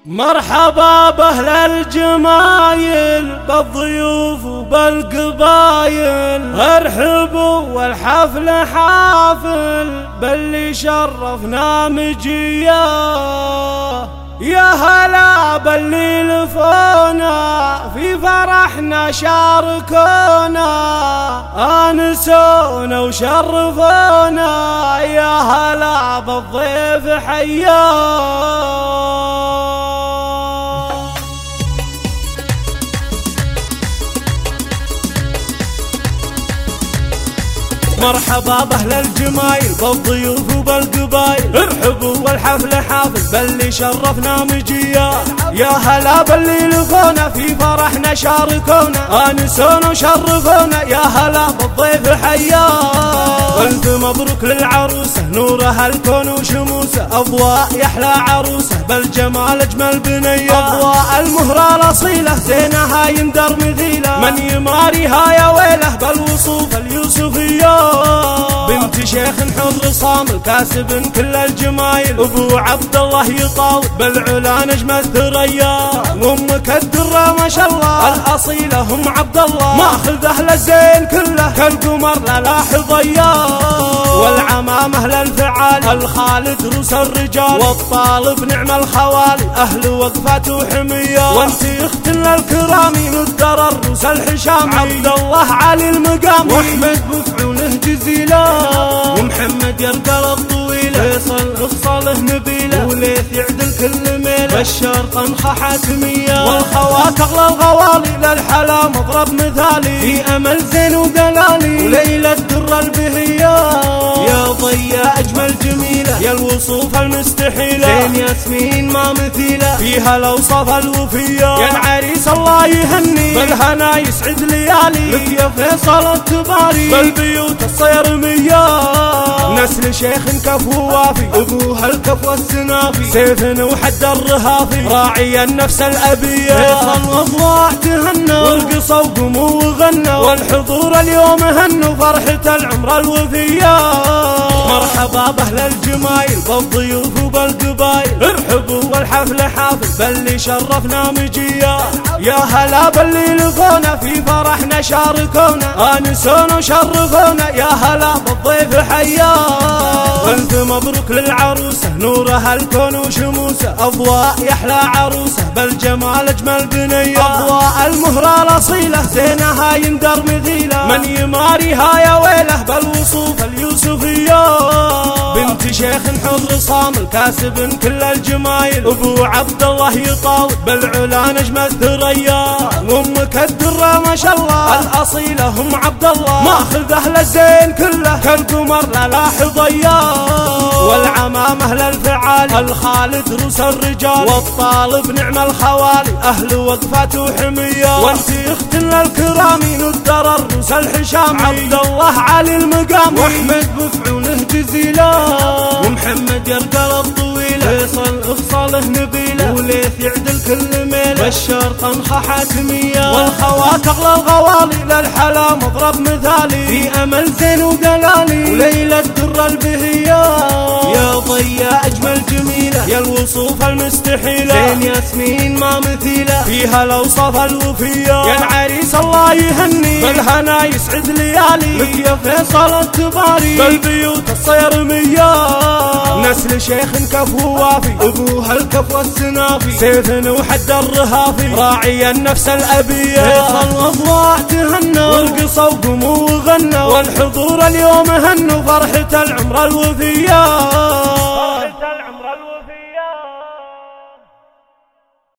مرحبا باهل الجمايل بالضيوف وبالقبايل، ارحبوا والحفل حافل باللي شرفنا مجياه. يا هلا باللي لفونا في فرحنا شاركونا، آنسونا وشرفونا، يا هلا بالضيف حياه. مرحبا باهل الجمايل بالضيوف وبالقبايل، ارحبوا والحفل حافل باللي شرفنا مجياه. يا هلا باللي لفونا في فرحنا شاركونا، آنسونا وشرفونا، يا هلا بالضيف حياه. ألف مبروك للعروسة نورها الكون وشموسه، أضواء يحلى عروسه بالجمال أجمل بنيه. أضواء المهرة الأصيلة زينها يندر مثيله، من يماريها يا ويله بالوصوف اليوسفيه. بنت شيخ حر صامل كاسب كل الجمايل، ابو عبد الله يطاول بالعلا نجم الثريا. وامك الدره ما شاء الله الاصيله ام عبد الله، ماخذ اهل الزين كله كالقمر لا لاحظ اياه. والعمامه للفعال الخالد روس الرجال، والطالب نعم الخوالي اهل وقفات وحميه. وانت اخت للكرامي ندر الروس الحشامي، عبد الله علي المقام واحمد بفعوله جزيله. ومحمد يرقى الطويله فيصل افصاله نبيله، وليث يعدل كل ميله بشار طنخه حاتميه. والخوات اغلى الغوالي للحلا مضرب مثالي، في امل زين ودلالي وليله الدره البهيه. يا ضيا اجمل جميله يا الوصوف المستحيله، زين ياسمين ما مثيله فيها الاوصاف الوفيه. يا العريس الله يهني بالهنا يسعد ليالي، لك يا فيصل التباري بالبيوت الصير مياه. نسل شيخ كفو وافي ابوها الكفو السنافي، سيف وحد الرهافي راعي النفس الابيه. فيصل اضواء تهنى والقصوا وقموا وغنوا، والحضور اليوم هنوا فرحة العمر الوفيه. مرحبا باهل الجمايل بالضيوف وبالقبايل، ارحبوا والحفل حافل باللي شرفنا مجياه. يا هلا باللي لفونا في فرحنا شاركونا، آنسونا وشرفونا، يا هلا بالضيف حياه. ألف مبروك للعروسة نورها الكون وشموسه، أضواء يحلى عروسه بالجمال أجمل بنيه. أضواء المهرة الأصيلة زينها يندر مثيله، من يماريها يا ويله بالوصوف اليوسفيه. بنت شيخ حر صامل كاسب كل الجمايل، ابو عبد الله يطاول بالعلا نجم الثريا. وامك الدره ما شاء الله الاصيله ام عبد الله، ماخذ اهل الزين كله كالقمر لا لاحظ اياه. والعمامه للفعال الخالد روس الرجال، والطالب نعم الخوالي اهل وقفات وحميه. وانت اخت للكرامي ندر الروس الحشامي، عبد الله علي المقام واحمد بفعوله جزيله. ومحمد يرقى الطويله فيصل افصاله نبيله، وليث يعدل كل ميله بشار طنخه حاتميه. والخوات اغلى الغوالي للحلا مضرب مثالي، في امل زين ودلالي وليله الدره البهيه. يا ضيا اجمل جميله يا الوصوف المستحيله، زين ياسمين ما مثيله فيها الاوصاف الوفيه. يا العريس الله يهني بالهنا يسعد ليالي، لك يا فيصل التباري بالبيوت الصير مياه. نسل شيخ كفو وافي ابوها الكفو السنافي، سيف وحد الرهافي راعي النفس الابيه. فيصل اضواء تهنى والقصوا وقموا وغنوا، والحضور اليوم هنوا فرحة العمر الوفيه.